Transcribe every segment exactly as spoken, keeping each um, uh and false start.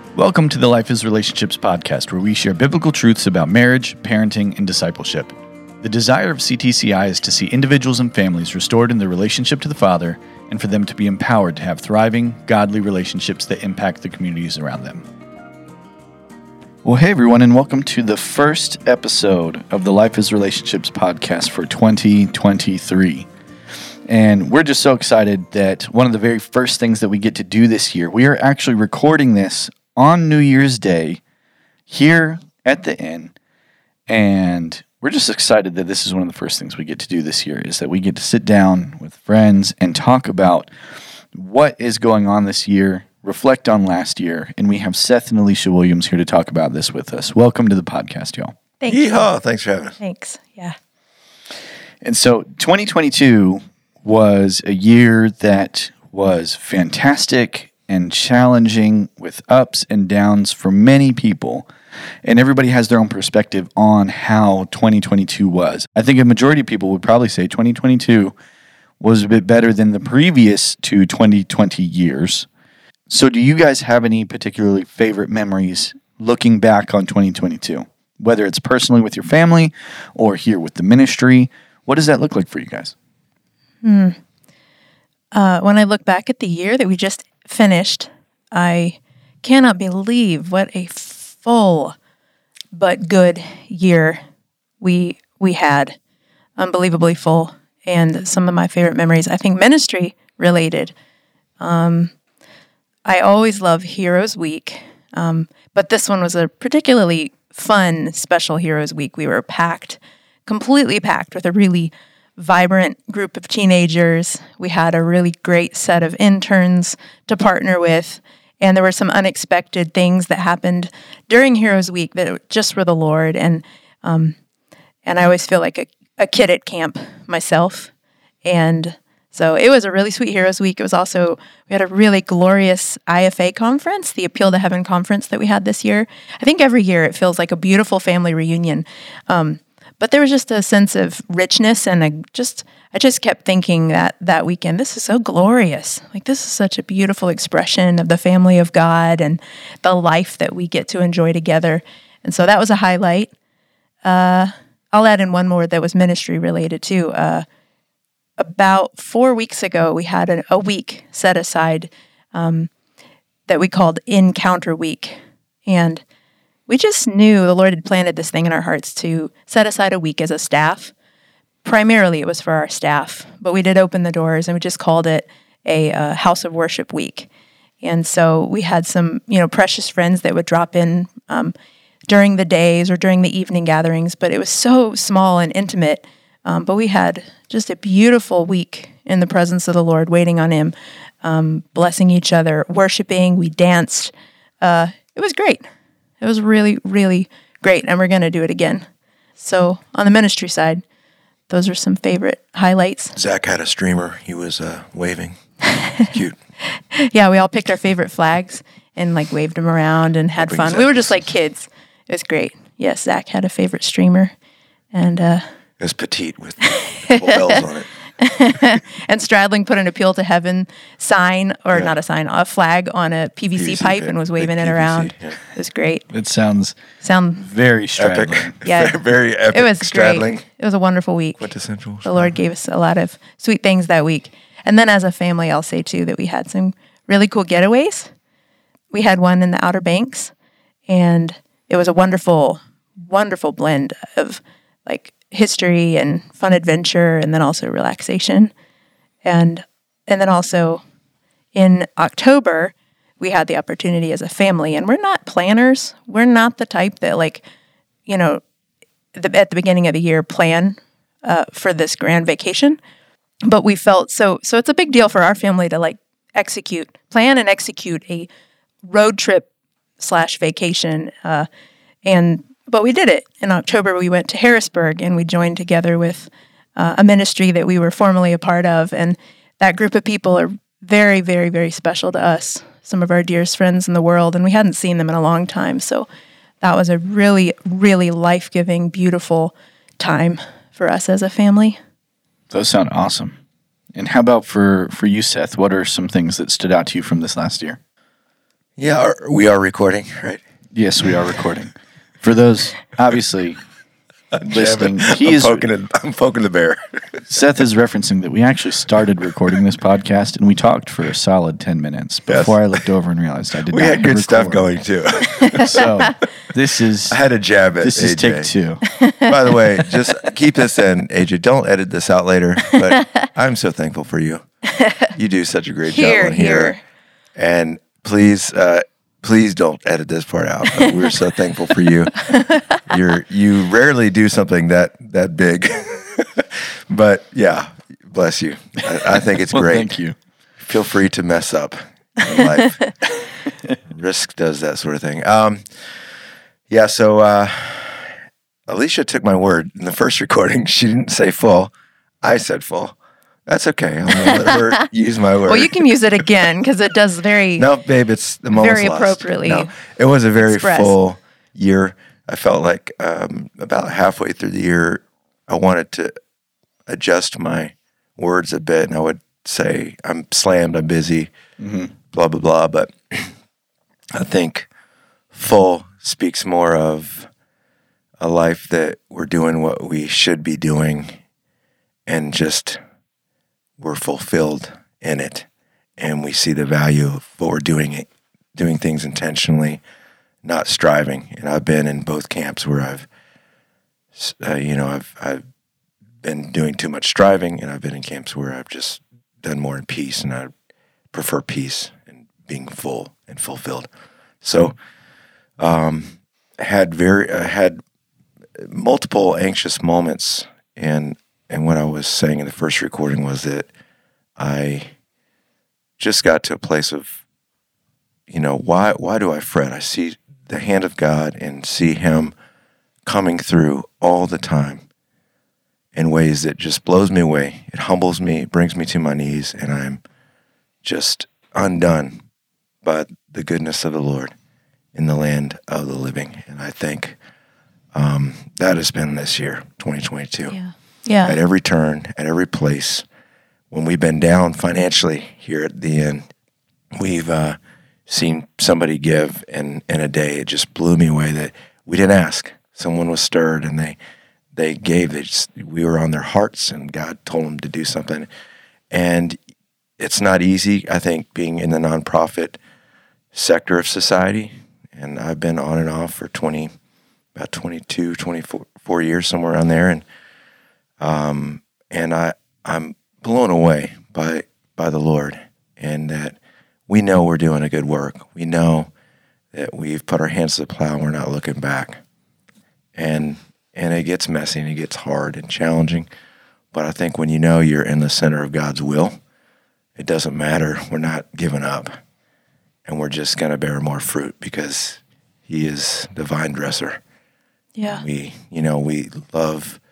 Welcome to the Life is Relationships podcast, where we share biblical truths about marriage, parenting, and discipleship. The desire of C T C I is to see individuals and families restored in their relationship to the Father, and for them to be empowered to have thriving, godly relationships that impact the communities around them. Well, hey everyone, and welcome to the first episode of the Life is Relationships podcast for twenty twenty-three. And we're just so excited that one of the very first things that we get to do this year, we are actually recording this on New Year's Day here at the inn. And we're just excited that this is one of the first things we get to do this year, is that we get to sit down with friends and talk about what is going on this year, reflect on last year. And we have Seth and Alicia Williams here to talk about this with us. Welcome to the podcast, y'all. Thank you. Yeehaw. Thanks for having us. Thanks. Yeah. And so twenty twenty-two was a year that was fantastic and challenging, with ups and downs for many people. And everybody has their own perspective on how twenty twenty-two was. I think a majority of people would probably say twenty twenty-two was a bit better than the previous two twenty twenty years. So do you guys have any particularly favorite memories looking back on twenty twenty-two? Whether it's personally with your family or here with the ministry, what does that look like for you guys? Hmm. Uh, when I look back at the year that we just finished, I cannot believe what a full but good year we we had. Unbelievably full. And some of my favorite memories, I think ministry related. Um, I always love Heroes Week, um, but this one was a particularly fun, special Heroes Week. We were packed, completely packed with a really vibrant group of teenagers. We had a really great set of interns to partner with, and there were some unexpected things that happened during Heroes Week that just were the Lord. And um, and I always feel like a, a kid at camp myself. And so it was a really sweet Heroes Week. It was also, we had a really glorious I F A conference, the Appeal to Heaven conference that we had this year. I think every year it feels like a beautiful family reunion. Um, But there was just a sense of richness, and I just I just kept thinking that that weekend, this is so glorious. Like, this is such a beautiful expression of the family of God and the life that we get to enjoy together. And so that was a highlight. Uh, I'll add in one more that was ministry related too. Uh, about four weeks ago, we had a, a week set aside um, that we called Encounter Week. And we just knew the Lord had planted this thing in our hearts to set aside a week as a staff. Primarily, it was for our staff, but we did open the doors, and we just called it a uh, House of Worship Week. And so we had some, you know, precious friends that would drop in um, during the days or during the evening gatherings, but it was so small and intimate. Um, but we had just a beautiful week in the presence of the Lord, waiting on Him, um, blessing each other, worshiping. We danced. Uh, it was great. It was really, really great, and we're going to do it again. So on the ministry side, those are some favorite highlights. Zach had a streamer. He was uh, waving. Cute. Yeah, we all picked our favorite flags and like waved them around and had fun. We were just like kids. It was great. Yes, Zach had a favorite streamer. And uh, it was petite with little bells on it. And Stradling put an Appeal to Heaven sign, or yeah. not a sign, a flag on a P V C, P V C pipe, and was waving it P V C, around. Yeah. It was great. It sounds Sound very Stradling. Epic. Yeah, very epic. It was Stradling. Great. It was a wonderful week. Quintessential. The Lord gave us a lot of sweet things that week. And then as a family, I'll say too that we had some really cool getaways. We had one in the Outer Banks, and it was a wonderful, wonderful blend of like history and fun adventure, and then also relaxation. And and then also in October, we had the opportunity as a family, and we're not planners. We're not the type that, like, you know, the, at the beginning of the year plan uh, for this grand vacation. But we felt so, so it's a big deal for our family to like execute, plan and execute a road trip slash vacation. Uh, and But we did it. In October, we went to Harrisburg, and we joined together with uh, a ministry that we were formerly a part of. And that group of people are very, very, very special to us, some of our dearest friends in the world, and we hadn't seen them in a long time. So that was a really, really life-giving, beautiful time for us as a family. Those sound awesome. And how about for, for you, Seth? What are some things that stood out to you from this last year? Yeah, are, we are recording, right? Yes, we are recording. For those, obviously, listening, he I'm is, poking, it, I'm poking the bear. Seth is referencing that we actually started recording this podcast, and we talked for a solid ten minutes before Yes. I looked over and realized I did We not had good record. stuff going, too. So this is I had a jab at this A is J. take two. By the way, just keep this in, A J. Don't edit this out later, but I'm so thankful for you. You do such a great Here, job on here. here. And please, uh, please don't edit this part out. But we're so thankful for you. You're you rarely do something that that big, but yeah, bless you. I, I think it's Well, great. thank you. Feel free to mess up in life. Risk does that sort of thing. Um, yeah. So uh, Alicia took my word in the first recording. She didn't say full. I said full. That's okay. I'm gonna let her use my word. Well, you can use it again because it does very. No, babe, it's the moment Very appropriately No, it was a very express. full year. I felt like um, about halfway through the year, I wanted to adjust my words a bit, and I would say, "I'm slammed. I'm busy." Blah blah blah. But I think full speaks more of a life that we're doing what we should be doing, and just we're fulfilled in it, and we see the value of what we're doing, doing things intentionally, not striving. And I've been in both camps where I've, uh, you know, I've I've been doing too much striving, and I've been in camps where I've just done more in peace, and I prefer peace and being full and fulfilled. So, um, had very uh, had multiple anxious moments, and and what I was saying in the first recording was that I just got to a place of, you know, why why do I fret? I see the hand of God and see Him coming through all the time in ways that just blows me away. It humbles me, it brings me to my knees, and I'm just undone by the goodness of the Lord in the land of the living. And I think um, that has been this year, twenty twenty-two. Yeah. Yeah. At every turn, at every place. When we've been down financially here at the end, we've uh, seen somebody give in, in a day. It just blew me away that we didn't ask. Someone was stirred, and they they gave. They just, we were on their hearts, and God told them to do something. And it's not easy, I think, being in the nonprofit sector of society. And I've been on and off for twenty, about twenty-two, twenty-four years, somewhere around there. And um, and I I'm blown away by by the Lord, and that we know we're doing a good work. We know that we've put our hands to the plow and we're not looking back. And and it gets messy and it gets hard and challenging. But I think when you know you're in the center of God's will, it doesn't matter. We're not giving up. And we're just going to bear more fruit because He is the vine dresser. Yeah. We, you know, we love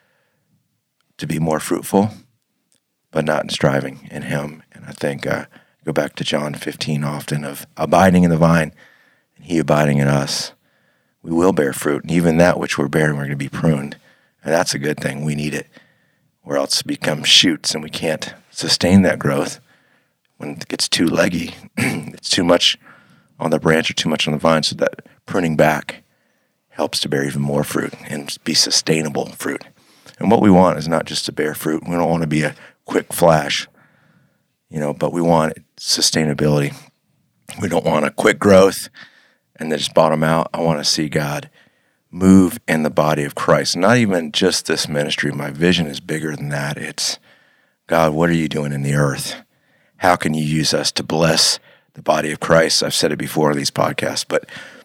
to be more fruitful, but not in striving in Him. And I think uh, go back to John fifteen often of abiding in the vine and He abiding in us. We will bear fruit, and even that which we're bearing, we're going to be pruned. And that's a good thing. We need it, or else it becomes shoots, and we can't sustain that growth. When it gets too leggy, it's too much on the branch or too much on the vine, so that pruning back helps to bear even more fruit and be sustainable fruit. And what we want is not just to bear fruit. We don't want to be a quick flash, you know, but we want sustainability. We don't want a quick growth and then just bottom out. I want to see God move in the body of Christ. Not even just this ministry. My vision is bigger than that. It's, God, what are you doing in the earth? How can you use us to bless the body of Christ? I've said it before on these podcasts, but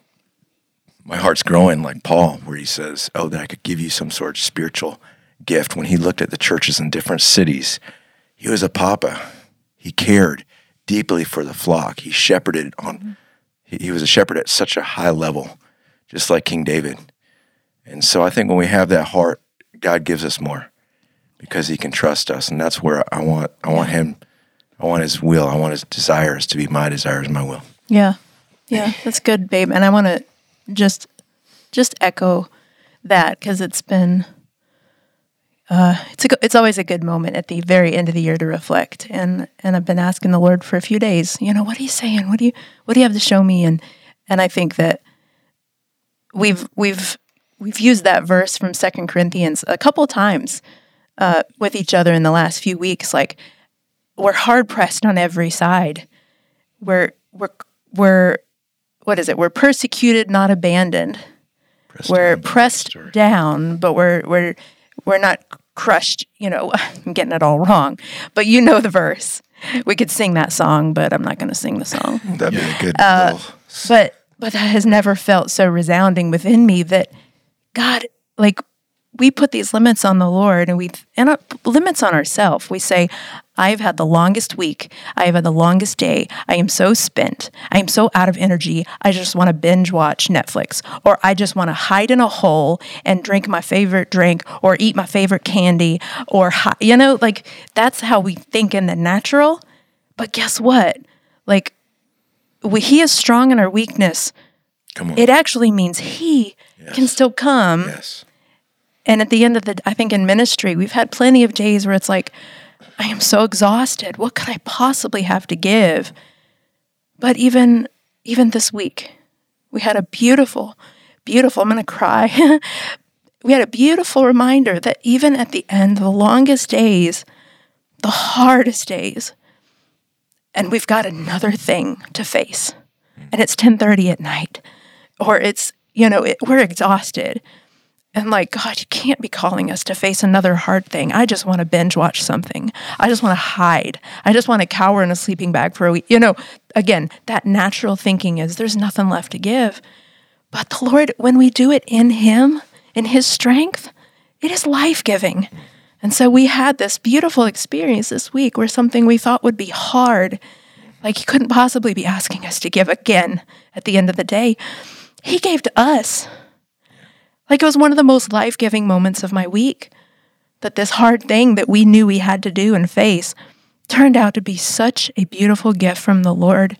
my heart's growing like Paul, where he says, oh, that I could give you some sort of spiritual gift. When he looked at the churches in different cities, he was a papa. He cared deeply for the flock. He shepherded on, he, he was a shepherd at such a high level, just like King David. And so I think when we have that heart, God gives us more because He can trust us. And that's where I want, I want Him, I want His will, I want His desires to be my desires, my will. Yeah. Yeah. That's good, babe. And I want to just, just echo that because it's been, uh, it's a, go- it's always a good moment at the very end of the year to reflect. And and I've been asking the Lord for a few days, you know, what are you saying? What do you what do you have to show me? And and I think that we've we've we've used that verse from Second Corinthians a couple times uh, with each other in the last few weeks. Like, we're hard pressed on every side. We're we're we're what is it? We're persecuted, not abandoned. Pressed We're down, pressed or- down, but we're we're we're not crushed. You know, I'm getting it all wrong, but you know the verse. We could sing that song, but I'm not going to sing the song. That'd be a good Uh, little. But but that has never felt so resounding within me that God, like, we put these limits on the Lord, and we and our, limits on ourselves. We say, I've had the longest week. I have had the longest day. I am so spent. I am so out of energy. I just want to binge watch Netflix, or I just want to hide in a hole and drink my favorite drink, or eat my favorite candy, or hi- you know, like, that's how we think in the natural. But guess what? Like, we, He is strong in our weakness. Come on. It actually means He Yes. can still come. Yes. And at the end of the, I think in ministry, we've had plenty of days where it's like, I am so exhausted. What could I possibly have to give? But even, even this week, we had a beautiful, beautiful, I'm going to cry. We had a beautiful reminder that even at the end, the longest days, the hardest days, and we've got another thing to face, and it's ten thirty at night, or it's, you know, it, we're exhausted. And like, God, you can't be calling us to face another hard thing. I just want to binge watch something. I just want to hide. I just want to cower in a sleeping bag for a week. You know, again, that natural thinking is there's nothing left to give. But the Lord, when we do it in Him, in His strength, it is life-giving. And so we had this beautiful experience this week where something we thought would be hard, like He couldn't possibly be asking us to give again at the end of the day, He gave to us. Like, it was one of the most life-giving moments of my week, that this hard thing that we knew we had to do and face turned out to be such a beautiful gift from the Lord.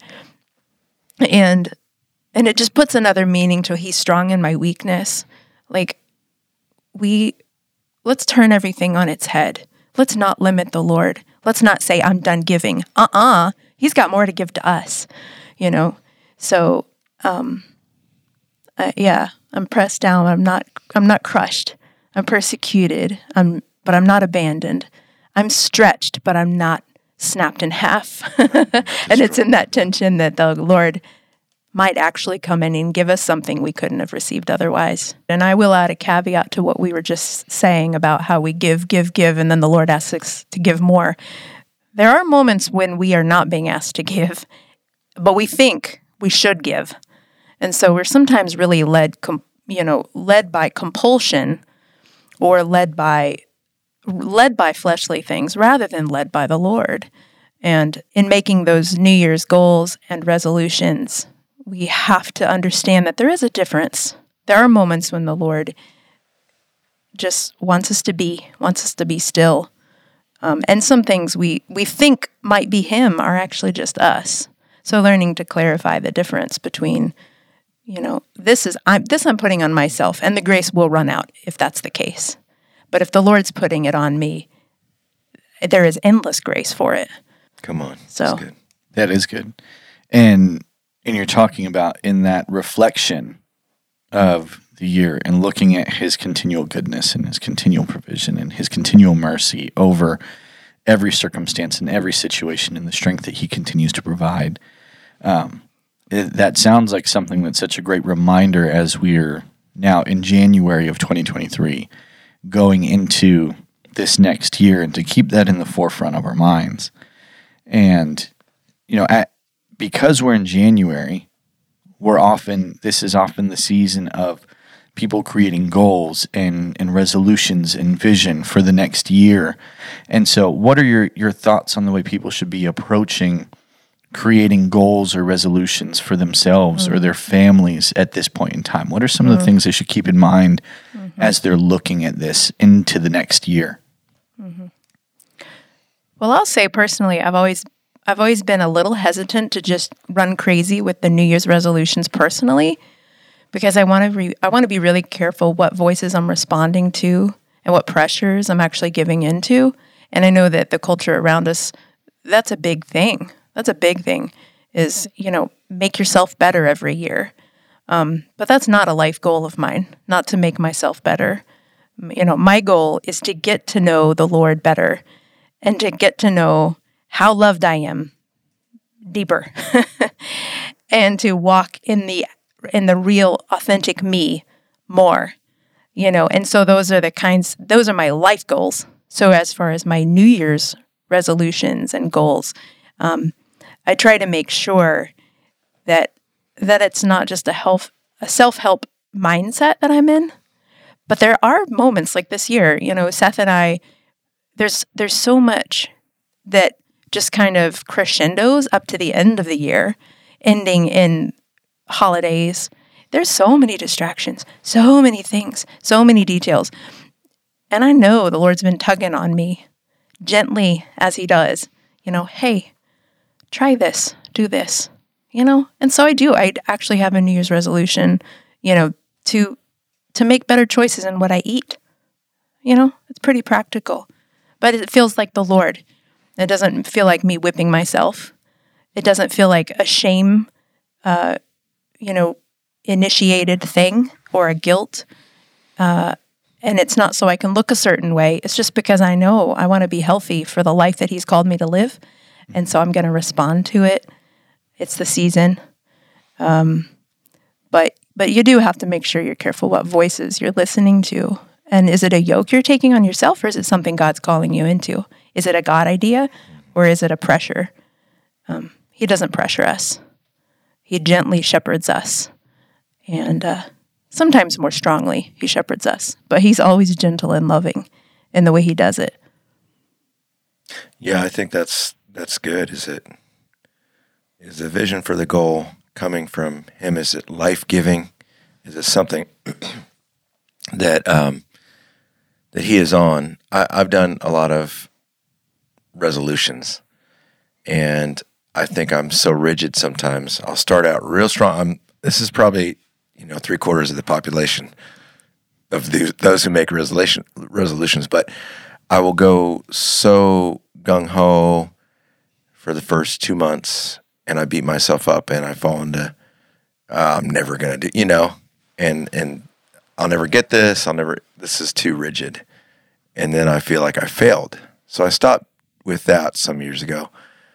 And and it just puts another meaning to He's strong in my weakness. Like, we, let's turn everything on its head. Let's not limit the Lord. Let's not say, I'm done giving. Uh-uh. He's got more to give to us, you know? So, um, uh, yeah. I'm pressed down. I'm not. I'm not crushed. I'm persecuted. I'm, but I'm not abandoned. I'm stretched, but I'm not snapped in half. And it's in that tension that the Lord might actually come in and give us something we couldn't have received otherwise. And I will add a caveat to what we were just saying about how we give, give, give, and then the Lord asks us to give more. There are moments when we are not being asked to give, but we think we should give. And so we're sometimes really led, com- you know, led by compulsion, or led by led by fleshly things rather than led by the Lord. And in making those New Year's goals and resolutions, we have to understand that there is a difference. There are moments when the Lord just wants us to be, wants us to be still. Um, and some things we, we think might be Him are actually just us. So learning to clarify the difference between, you know, this is I'm this I'm putting on myself, and the grace will run out if that's the case. But if the Lord's putting it on me, there is endless grace for it. Come on. So That's good. That is good. And and you're talking about in that reflection of the year and looking at His continual goodness and His continual provision and His continual mercy over every circumstance and every situation, and the strength that He continues to provide. Um, it, that sounds like something that's such a great reminder as we're now in January of twenty twenty-three, going into this next year, and to keep that in the forefront of our minds. And, you know, at, because we're in January, we're often, this is often the season of people creating goals and, and resolutions and vision for the next year. And so what are your, your thoughts on the way people should be approaching creating goals or resolutions for themselves mm-hmm. or their families at this point in time? What are some mm-hmm. of the things they should keep in mind mm-hmm. as they're looking at this into the next year? Mm-hmm. Well, I'll say personally, I've always I've always been a little hesitant to just run crazy with the New Year's resolutions personally, because I want to re- I want to be really careful what voices I'm responding to and what pressures I'm actually giving into. And I know that the culture around us, that's a big thing. That's a big thing is, you know, make yourself better every year. Um, but that's not a life goal of mine, not to make myself better. You know, my goal is to get to know the Lord better and to get to know how loved I am deeper and to walk in the in the real authentic me more, you know. And so those are the kinds, those are my life goals. So as far as my New Year's resolutions and goals, um, I try to make sure that that it's not just a health, a self-help mindset that I'm in, but there are moments like this year, you know, Seth and I, there's there's so much that just kind of crescendos up to the end of the year, ending in holidays. There's so many distractions, so many things, so many details. And I know the Lord's been tugging on me gently as he does, you know, hey, try this, do this, you know? And so I do. I actually have a New Year's resolution, you know, to to make better choices in what I eat. You know, it's pretty practical, but it feels like the Lord. It doesn't feel like me whipping myself. It doesn't feel like a shame, uh, you know, initiated thing or a guilt. Uh, and it's not so I can look a certain way. It's just because I know I want to be healthy for the life that he's called me to live. And so I'm going to respond to it. It's the season. Um, but but you do have to make sure you're careful what voices you're listening to. And is it a yoke you're taking on yourself, or is it something God's calling you into? Is it a God idea, or is it a pressure? Um, he doesn't pressure us. He gently shepherds us. And uh, sometimes more strongly, he shepherds us. But he's always gentle and loving in the way he does it. Yeah, I think that's that's good. Is it is the vision for the goal coming from him? Is it life-giving? Is it something that um, that he is on? I, I've done a lot of resolutions, and I think I'm so rigid sometimes. I'll start out real strong. I'm, this is probably, you know, three quarters of the population of the, those who make resolution resolutions, but I will go so gung-ho for the first two months, and I beat myself up, and I fall into, uh, I'm never going to do, you know, and and I'll never get this, I'll never, this is too rigid. And then I feel like I failed. So I stopped with that some years ago.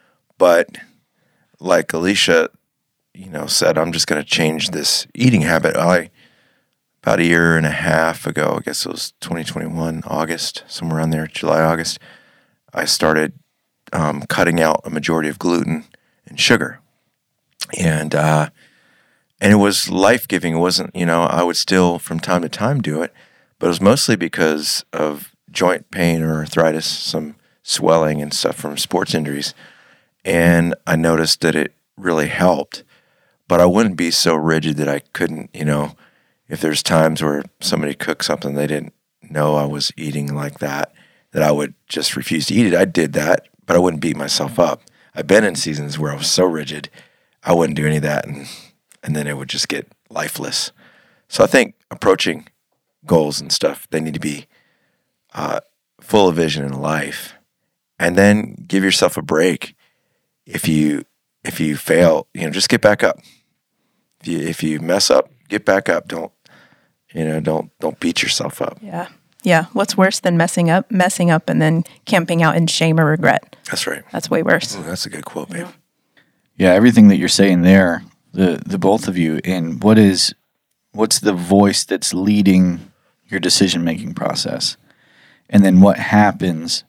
But like Alicia, you know, said, I'm just going to change this eating habit. I, about a year and a half ago, I guess it was twenty twenty-one, August, somewhere around there, July, August, I started um, cutting out a majority of gluten and sugar. And, uh, and it was life-giving. It wasn't, you know, I would still from time to time do it, but it was mostly because of joint pain or arthritis, some swelling and stuff from sports injuries. And I noticed that it really helped, but I wouldn't be so rigid that I couldn't, you know, if there's times where somebody cooked something they didn't know I was eating like that, that I would just refuse to eat it. I did that, but I wouldn't beat myself up. I've been in seasons where I was so rigid, I wouldn't do any of that, and and then it would just get lifeless. So I think approaching goals and stuff, they need to be uh, full of vision in life, and then give yourself a break. If you if you fail, you know, just get back up. If you if you mess up, get back up. Don't you know? Don't don't beat yourself up. Yeah, yeah. What's worse than messing up? Messing up and then camping out in shame or regret. That's right. That's way worse. Ooh, that's a good quote, babe. Yeah. Yeah, everything that you're saying there, the the both of you, and what is what's the voice that's leading your decision making process, and then what happens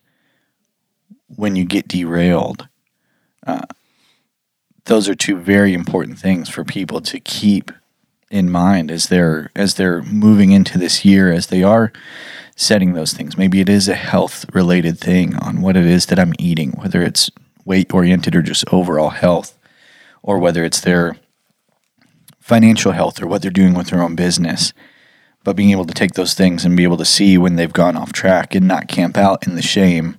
when you get derailed. Uh, those are two very important things for people to keep in mind as they're as they're moving into this year, as they are setting those things. Maybe it is a health related thing on what it is that I'm eating, whether it's weight oriented or just overall health, or whether it's their financial health or what they're doing with their own business. But being able to take those things and be able to see when they've gone off track and not camp out in the shame,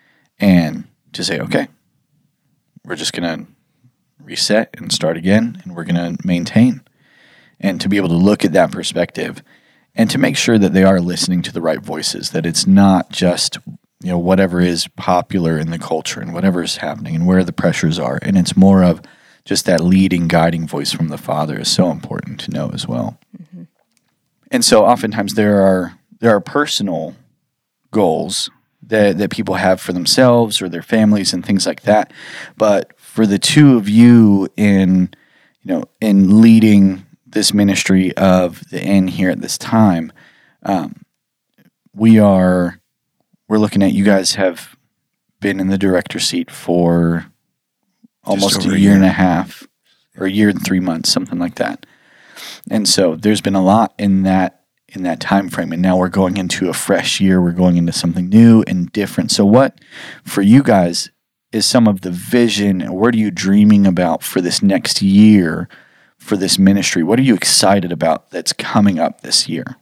and to say, okay, we're just going to reset and start again, and we're going to maintain. And to be able to look at that perspective and to make sure that they are listening to the right voices, that it's not just, you know, whatever is popular in the culture and whatever is happening and where the pressures are. And it's more of just that leading, guiding voice from the Father is so important to know as well. Mm-hmm. And so oftentimes there are there are personal goals that, that people have for themselves or their families and things like that. But for the two of you in, you know, in leading this ministry of the Inn here at this time, um, we are we're looking at, you guys have been in the director seat for almost a year, a year and a half, or a year and three months, something like that. And so there's been a lot in that in that time frame, and now we're going into a fresh year. We're going into something new and different. So what, for you guys, is some of the vision, and what are you dreaming about for this next year for this ministry? What are you excited about that's coming up this year?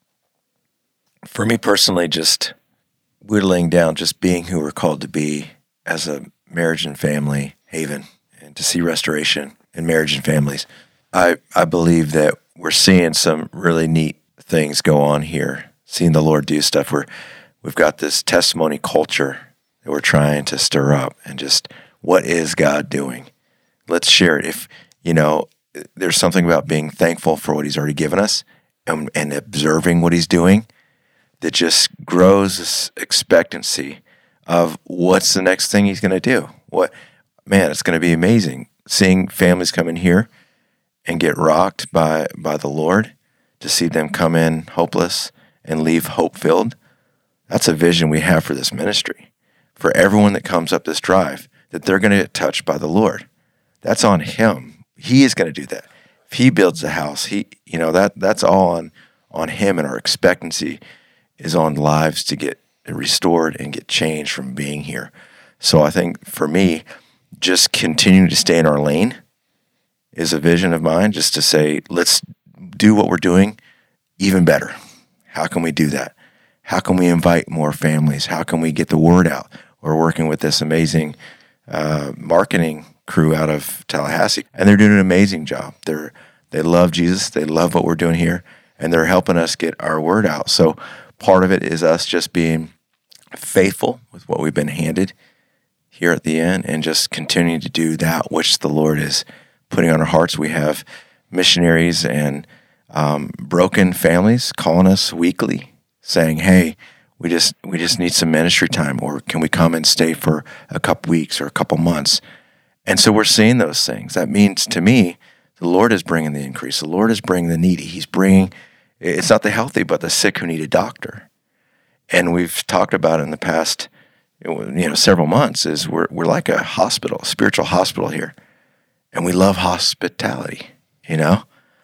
For me personally, just whittling down, just being who we're called to be as a marriage and family haven, and to see restoration in marriage and families. I, I believe that we're seeing some really neat things go on here, seeing the Lord do stuff. We're, we've got this testimony culture that we're trying to stir up, and just, what is God doing? Let's share it. If, you know, there's something about being thankful for what he's already given us and, and observing what he's doing that just grows this expectancy of what's the next thing he's going to do. What, man, it's going to be amazing seeing families come in here and get rocked by, by the Lord, to see them come in hopeless and leave hope-filled. That's a vision we have for this ministry. For everyone that comes up this drive, that they're going to get touched by the Lord. That's on him. He is going to do that. If he builds the house, he, you know, that that's all on, on him, and our expectancy is on lives to get restored and get changed from being here. So I think for me, just continuing to stay in our lane is a vision of mine, just to say, let's do what we're doing even better. How can we do that? How can we invite more families? How can we get the word out? We're working with this amazing uh, marketing crew out of Tallahassee, and they're doing an amazing job. They're they love Jesus. They love what we're doing here, and they're helping us get our word out. So part of it is us just being faithful with what we've been handed here at the Inn, and just continuing to do that which the Lord is putting on our hearts. We have missionaries and um, broken families calling us weekly, saying, "Hey, we just we just need some ministry time, or can we come and stay for a couple weeks or a couple months?" And so we're seeing those things. That means to me, the Lord is bringing the increase. The Lord is bringing the needy. He's bringing, it's not the healthy, but the sick who need a doctor. And we've talked about in the past, you know, several months, is we're we're like a hospital, a spiritual hospital here, and we love hospitality. You know,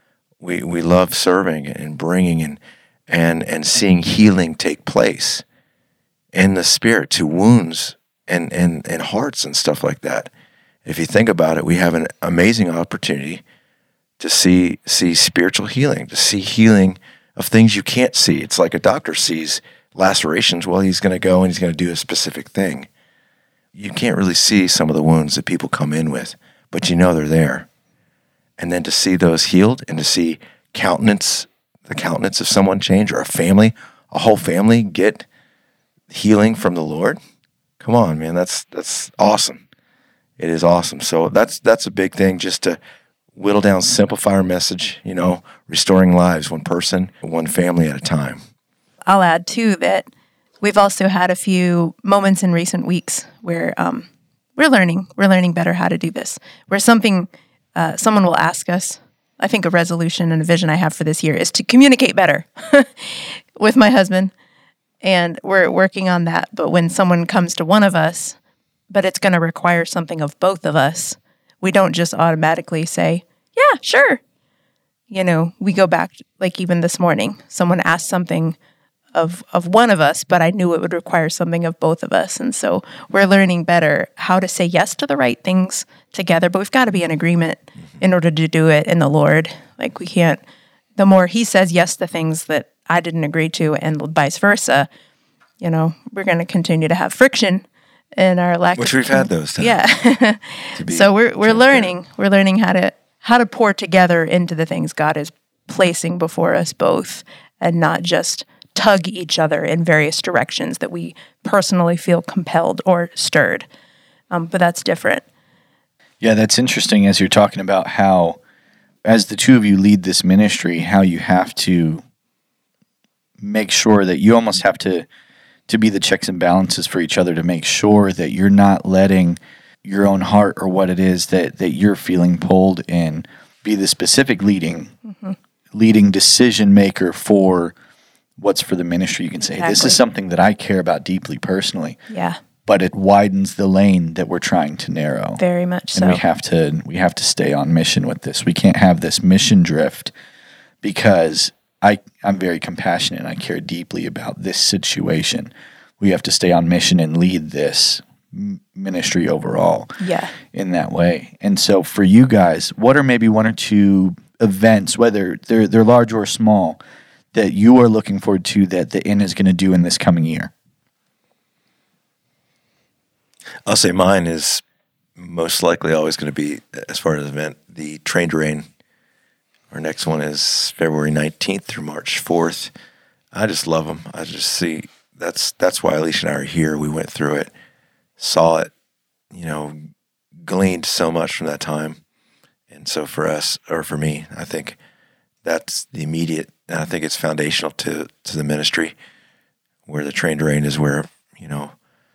we we love serving and bringing and and and seeing healing take place in the spirit to wounds and and and hearts and stuff like that. If you think about it, we have an amazing opportunity to see see spiritual healing, to see healing of things you can't see. It's like a doctor sees lacerations. Well, he's going to go and he's going to do a specific thing. You can't really see some of the wounds that people come in with, but you know they're there. And then to see those healed, and to see countenance, the countenance of someone change, or a family, a whole family get healing from the Lord. Come on, man, that's that's awesome. It is awesome. So that's that's a big thing, just to whittle down, simplify our message, you know, restoring lives, one person, one family at a time. I'll add, too, that we've also had a few moments in recent weeks where um, we're learning. We're learning better how to do this. Where something, uh, someone will ask us, I think a resolution and a vision I have for this year is to communicate better with my husband. And we're working on that. But when someone comes to one of us, but it's going to require something of both of us, we don't just automatically say, yeah, sure. You know, we go back, like even this morning, someone asked something of of one of us, but I knew it would require something of both of us. And so we're learning better how to say yes to the right things together, but we've got to be in agreement in order to do it in the Lord. Like we can't, the more he says yes to things that I didn't agree to and vice versa, you know, we're going to continue to have friction in our lack Which of... we've had those times. Yeah. So we're we're learning. We're learning how to how to pour together into the things God is placing before us both, and not just tug each other in various directions that we personally feel compelled or stirred. Um, but that's different. Yeah, that's interesting as you're talking about how, as the two of you lead this ministry, how you have to make sure that you almost have to to be the checks and balances for each other to make sure that you're not letting your own heart or what it is that, that you're feeling pulled in be the specific leading mm-hmm. leading decision maker for what's for the ministry. You can say, exactly. This is something that I care about deeply personally. Yeah. But it widens the lane that we're trying to narrow. Very much so. And we have to we have to stay on mission with this. We can't have this mission drift because I, I'm very compassionate and I care deeply about this situation. We have to stay on mission and lead this ministry overall yeah. in that way. And so for you guys, what are maybe one or two events, whether they're they're large or small, that you are looking forward to that the Inn is going to do in this coming year? I'll say mine is most likely always going to be, as far as event, the Train to Reign. Our next one is February nineteenth through March fourth. I just love them. I just see, that's that's why Alicia and I are here. We went through it, saw it, you know, gleaned so much from that time. And so for us, or for me, I think that's the immediate, and I think it's foundational to, to the ministry, where the Train to Reign is where, you know,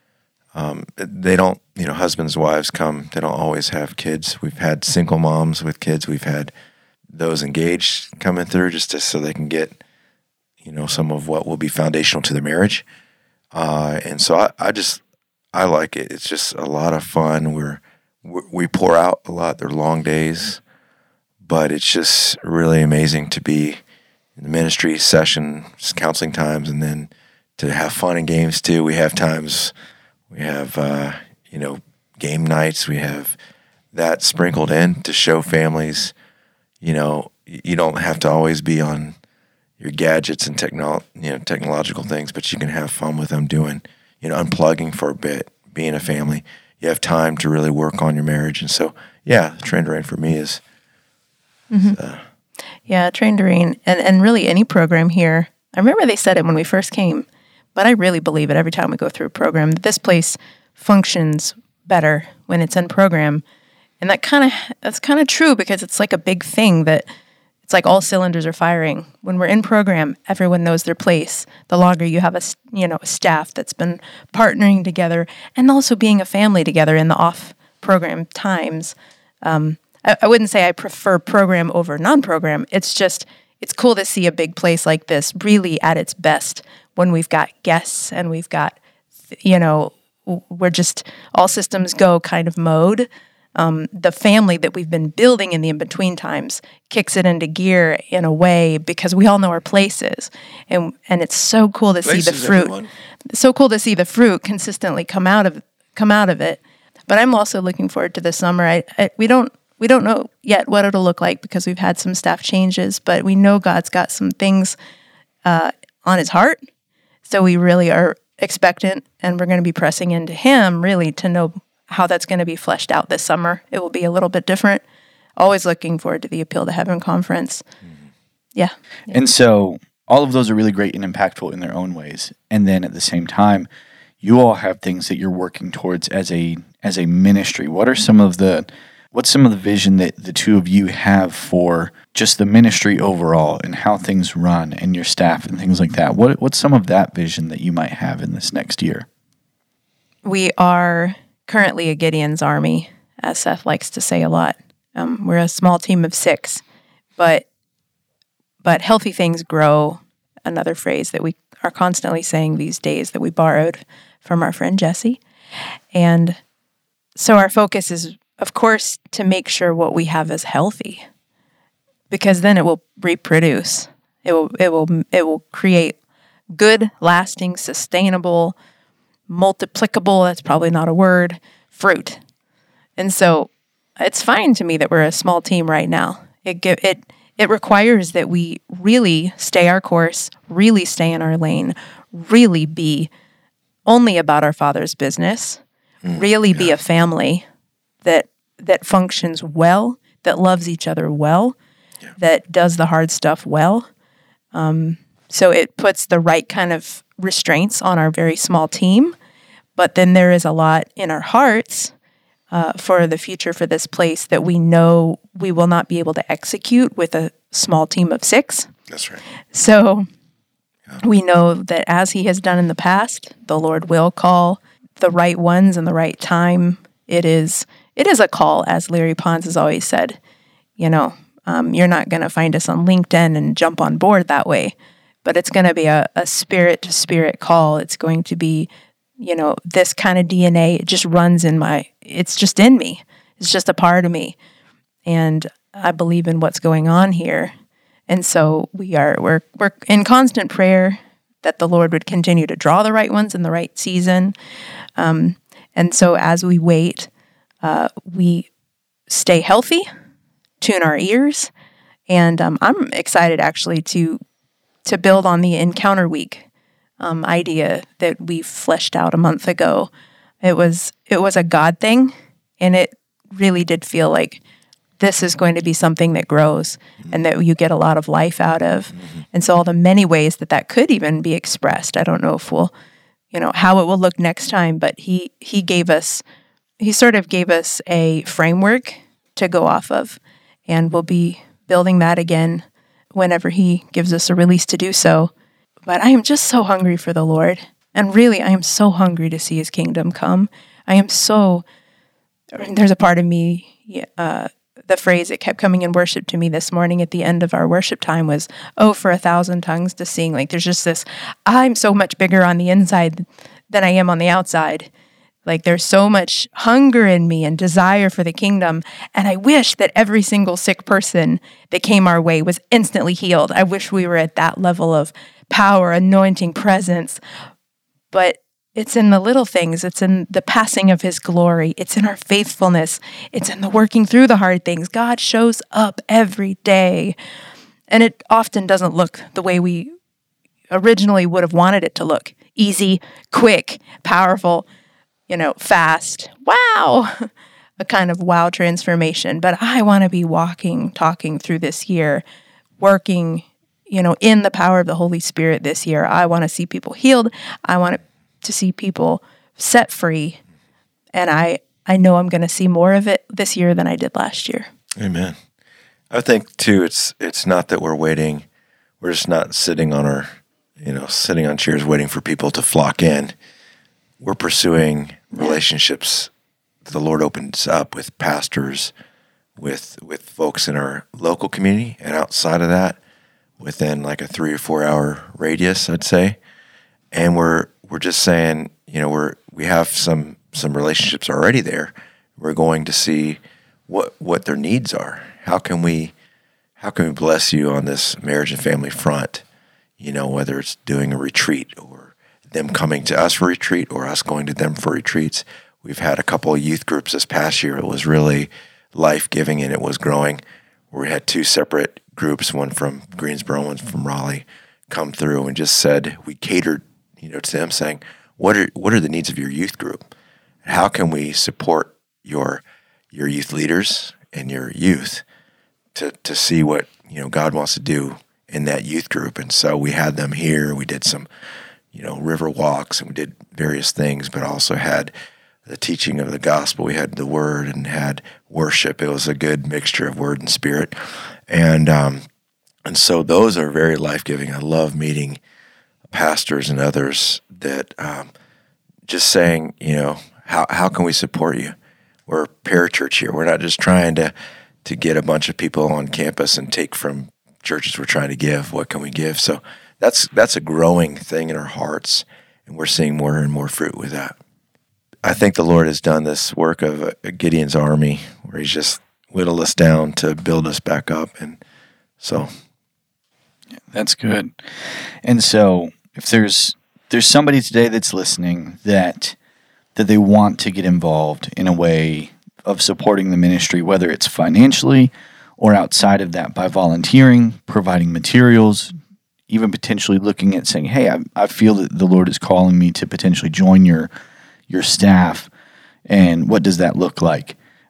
Um, they don't, you know, husbands, wives come, they don't always have kids. We've had single moms with kids. We've had those engaged coming through just to, so they can get, you know, some of what will be foundational to their marriage. Uh, and so I, I just, I like it. It's just a lot of fun. We're, we pour out a lot. They're long days, but it's just really amazing to be in the ministry session, counseling times, and then to have fun and games too. We have times, we have, uh, you know, game nights. We have that sprinkled in to show families, you know, you don't have to always be on your gadgets and technol, you know, technological things, but you can have fun with them doing, you know, unplugging for a bit, being a family. You have time to really work on your marriage. And so, yeah, Train to Reign for me is, mm-hmm. uh, yeah, Train to Reign, and, and really any program here. I remember they said it when we first came, but I really believe it every time we go through a program that this place functions better when it's in program. And that kind of that's kind of true, because it's like a big thing that it's like all cylinders are firing. When we're in program, everyone knows their place. The longer you have a, you know, a staff that's been partnering together and also being a family together in the off program times. Um, I, I wouldn't say I prefer program over non-program. It's just, it's cool to see a big place like this really at its best when we've got guests and we've got, you know, we're just all systems go kind of mode. Um, the family that we've been building in the in-between times kicks it into gear in a way, because we all know our places. And and it's so cool to places, see the fruit. Everyone. So cool to see the fruit consistently come out of come out of it. But I'm also looking forward to the summer. I, I we don't we don't know yet what it'll look like, because we've had some staff changes, but we know God's got some things uh, on his heart. So we really are expectant, and we're going to be pressing into him really to know how that's going to be fleshed out this summer. It will be a little bit different. Always looking forward to the Appeal to Heaven conference. Mm-hmm. Yeah. yeah. And so all of those are really great and impactful in their own ways. And then at the same time, you all have things that you're working towards as a as a ministry. What are some of the what's some of the vision that the two of you have for just the ministry overall and how things run and your staff and things like that? What what's some of that vision that you might have in this next year? We are currently a Gideon's army, as Seth likes to say a lot. Um, we're a small team of six, but but healthy things grow, another phrase that we are constantly saying these days that we borrowed from our friend Jesse. And so our focus is, of course, to make sure what we have is healthy, because then it will reproduce. It will it will it will create good, lasting, sustainable, multiplicable, that's probably not a word, fruit. And so it's fine to me that we're a small team right now. It give, it it requires that we really stay our course, really stay in our lane, really be only about our Father's business, mm, really yeah. be a family that that functions well, that loves each other well, yeah. that does the hard stuff well. Um, So it puts the right kind of restraints on our very small team. But then there is a lot in our hearts uh, for the future for this place that we know we will not be able to execute with a small team of six. That's right. So yeah. we know that as he has done in the past, the Lord will call the right ones in the right time. It is it is a call, as Larry Pons has always said. You know, um, you're not going to find us on LinkedIn and jump on board that way, but it's going to be a, a spirit-to-spirit call. It's going to be, you know, this kind of D N A. It just runs in my, it's just in me. It's just a part of me. And I believe in what's going on here. And so we are, we're, we're in constant prayer that the Lord would continue to draw the right ones in the right season. Um, and so as we wait, uh, we stay healthy, tune our ears. And um, I'm excited actually to, to build on the Encounter Week um, idea that we fleshed out a month ago. It was, it was a God thing, and it really did feel like this is going to be something that grows and that you get a lot of life out of. Mm-hmm. And so all the many ways that that could even be expressed, I don't know if we'll, you know, how it will look next time, but he, he gave us, he sort of gave us a framework to go off of, and we'll be building that again whenever he gives us a release to do so. But I am just so hungry for the Lord. And really, I am so hungry to see his kingdom come. I am so, there's a part of me, uh, the phrase that kept coming in worship to me this morning at the end of our worship time was, oh, for a thousand tongues to sing. Like there's just this, I'm so much bigger on the inside than I am on the outside. Like there's so much hunger in me and desire for the kingdom. And I wish that every single sick person that came our way was instantly healed. I wish we were at that level of power, anointing, presence. But it's in the little things. It's in the passing of his glory. It's in our faithfulness. It's in the working through the hard things. God shows up every day. And it often doesn't look the way we originally would have wanted it to look. Easy, quick, powerful, you know, fast. Wow. A kind of wow transformation. But I want to be walking, talking through this year, working, you know, in the power of the Holy Spirit this year. I want to see people healed. I want to to see people set free. And I, I know I'm going to see more of it this year than I did last year. Amen. I think too, it's, it's not that we're waiting. We're just not sitting on our, you know, sitting on chairs waiting for people to flock in. We're pursuing relationships that the Lord opens up with pastors, with, with folks in our local community, and outside of that, within like a three or four hour radius, I'd say. And we're, We're just saying, you know, we're we have some some relationships already there. We're going to see what what their needs are. How can we how can we bless you on this marriage and family front? You know, whether it's doing a retreat or them coming to us for retreat or us going to them for retreats. We've had a couple of youth groups this past year. It was really life-giving and it was growing. Where we had two separate groups, one from Greensboro, one from Raleigh, come through and just said we catered, you know, to them, saying, "What are what are the needs of your youth group? How can we support your your youth leaders and your youth to to see what, you know, God wants to do in that youth group?" And so we had them here. We did some, you know, river walks and we did various things, but also had the teaching of the gospel. We had the word and had worship. It was a good mixture of word and spirit, and um, and so those are very life-giving. I love meeting pastors and others that um, just saying, you know, how how can we support you? We're a parachurch here. We're not just trying to to get a bunch of people on campus and take from churches. We're trying to give. What can we give? So that's that's a growing thing in our hearts, and we're seeing more and more fruit with that. I think the Lord has done this work of Gideon's army, where he's just whittled us down to build us back up, and so yeah, that's good. And so if there's there's somebody today that's listening that that they want to get involved in a way of supporting the ministry, whether it's financially or outside of that by volunteering, providing materials, even potentially looking at saying, hey, I, I feel that the Lord is calling me to potentially join your your staff, and what does that look like?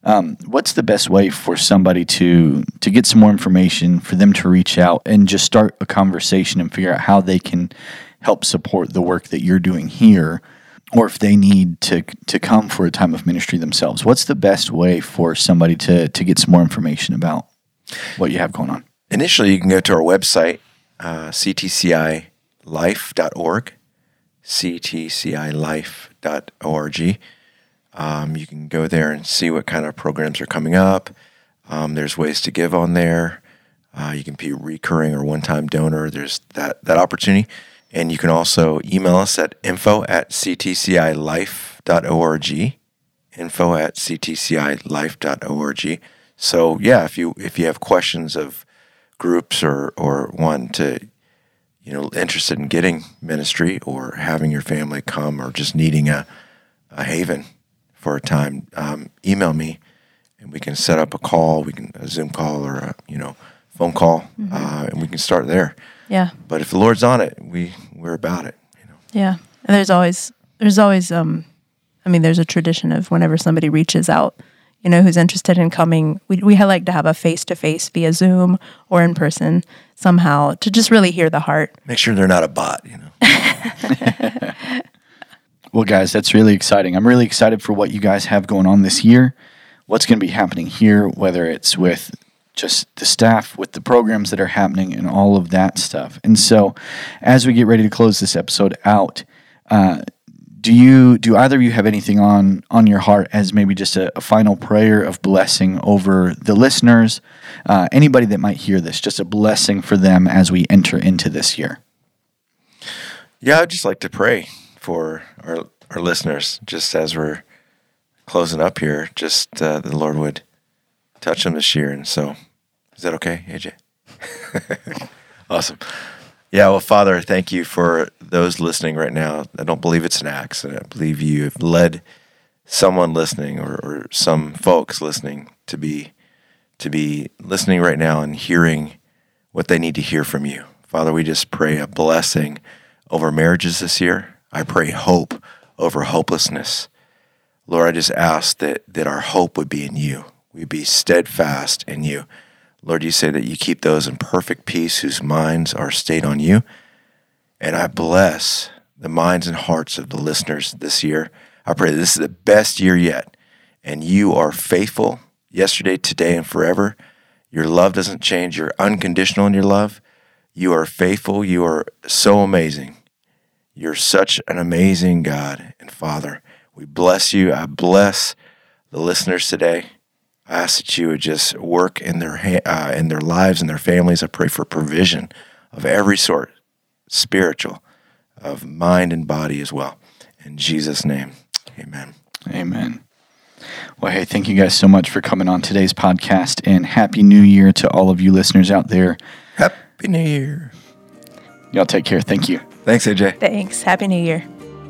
Um, what's the best way for somebody to to get some more information, for them to reach out and just start a conversation and figure out how they can help support the work that you're doing here, or if they need to to come for a time of ministry themselves? What's the best way for somebody to to get some more information about what you have going on? Initially, you can go to our website, uh, c t c i life dot org, c t c i life dot org. Um, you can go there and see what kind of programs are coming up. Um, there's ways to give on there. Uh, you can be a recurring or one-time donor. There's that that opportunity. And you can also email us at info at c t c i life dot org, info at c t c i life dot org. So, yeah, if you if you have questions of groups or, or want to, you know, interested in getting ministry or having your family come or just needing a, a haven for a time, um, email me and we can set up a call. We can a Zoom call or a, you know, phone call, mm-hmm. uh, and we can start there. Yeah. But if the Lord's on it, we we're about it. You know. Yeah. And there's always there's always um, I mean, there's a tradition of whenever somebody reaches out, you know, who's interested in coming, we we like to have a face to face via Zoom or in person somehow to just really hear the heart. Make sure they're not a bot, you know. Well, guys, that's really exciting. I'm really excited for what you guys have going on this year, what's going to be happening here, whether it's with just the staff, with the programs that are happening and all of that stuff. And so as we get ready to close this episode out, uh, do you, do either of you have anything on, on your heart as maybe just a, a final prayer of blessing over the listeners, uh, anybody that might hear this, just a blessing for them as we enter into this year? Yeah, I'd just like to pray for our our listeners, just as we're closing up here, just uh, the Lord would touch them this year. And so, is that okay, A J? Awesome. Yeah, well, Father, thank you for those listening right now. I don't believe it's an accident. I believe you have led someone listening or, or some folks listening to be to be listening right now and hearing what they need to hear from you. Father, we just pray a blessing over marriages this year. I pray hope over hopelessness. Lord, I just ask that, that our hope would be in you. We'd be steadfast in you. Lord, you say that you keep those in perfect peace whose minds are stayed on you. And I bless the minds and hearts of the listeners this year. I pray that this is the best year yet. And you are faithful yesterday, today, and forever. Your love doesn't change. You're unconditional in your love. You are faithful. You are so amazing. You're such an amazing God and Father. We bless you. I bless the listeners today. I ask that you would just work in their uh, in their lives and their families. I pray for provision of every sort, spiritual, of mind and body as well. In Jesus' name, amen. Amen. Well, hey, thank you guys so much for coming on today's podcast, and Happy New Year to all of you listeners out there. Happy New Year. Y'all take care. Thank you. Thanks, A J. Thanks. Happy New Year.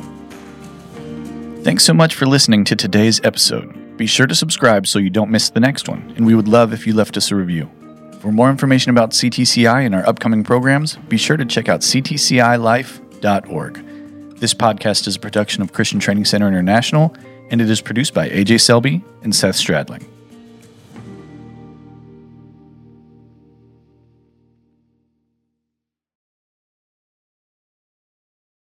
Thanks so much for listening to today's episode. Be sure to subscribe so you don't miss the next one, and we would love if you left us a review. For more information about C T C I and our upcoming programs, be sure to check out c t c i life dot org. This podcast is a production of Christian Training Center International, and it is produced by A J Selby and Seth Stradling.